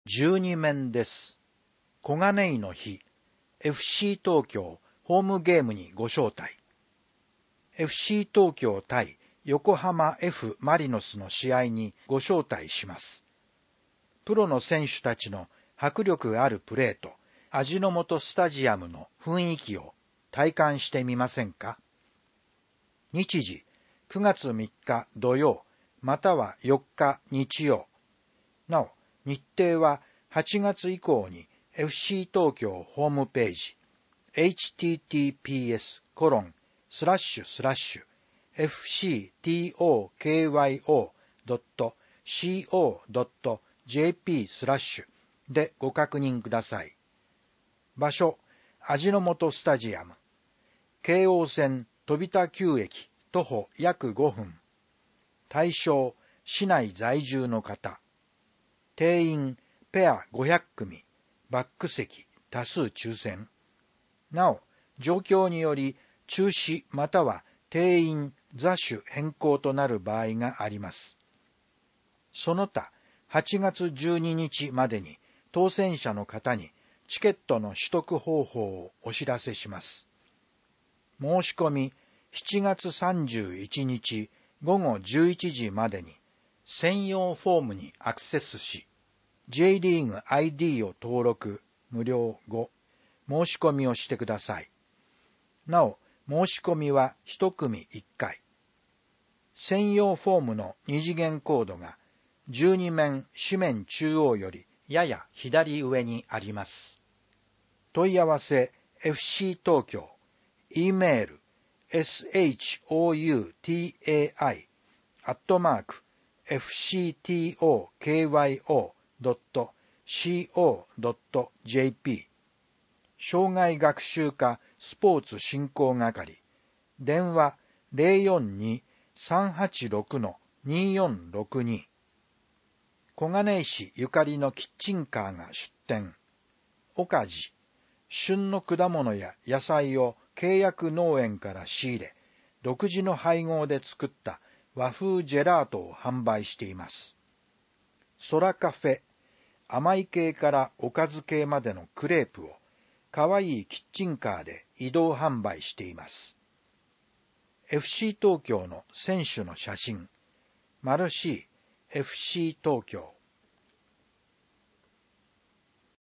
12面です。小金井の日、FC 東京ホームゲームにご招待。FC 東京対横浜 F マリノスの試合にご招待します。プロの選手たちの迫力あるプレーと味の素スタジアムの雰囲気を体感してみませんか？日時9月3日土曜または4日日曜。なお、日程は8月以降に FC 東京ホームページ https://fctokyo.co.jp/ でご確認ください。場所、味の素スタジアム。京王線飛田旧駅徒歩約5分。対象、市内在住の方。定員、ペア500組。バック席、多数抽選。なお、状況により中止または定員、座種変更となる場合があります。その他、8月12日までに当選者の方にチケットの取得方法をお知らせします。申し込み、7月31日午後11時までに専用フォームにアクセスし、J リーグ ID を登録無料後、申し込みをしてください。なお、申し込みは1組1回。専用フォームの二次元コードが12面紙面中央よりやや左上にあります。問い合わせ FC 東京、E メール shoutokyo.co.jp 障害学習科スポーツ振興係電話 042-386-2462 小金井市ゆかりのキッチンカーが出店。おかじ、旬の果物や野菜を契約農園から仕入れ、独自の配合で作った和風ジェラートを販売しています。空カフェ、甘い系からおかず系までのクレープをかわいいキッチンカーで移動販売しています。FC 東京の選手の写真、マルシー FC 東京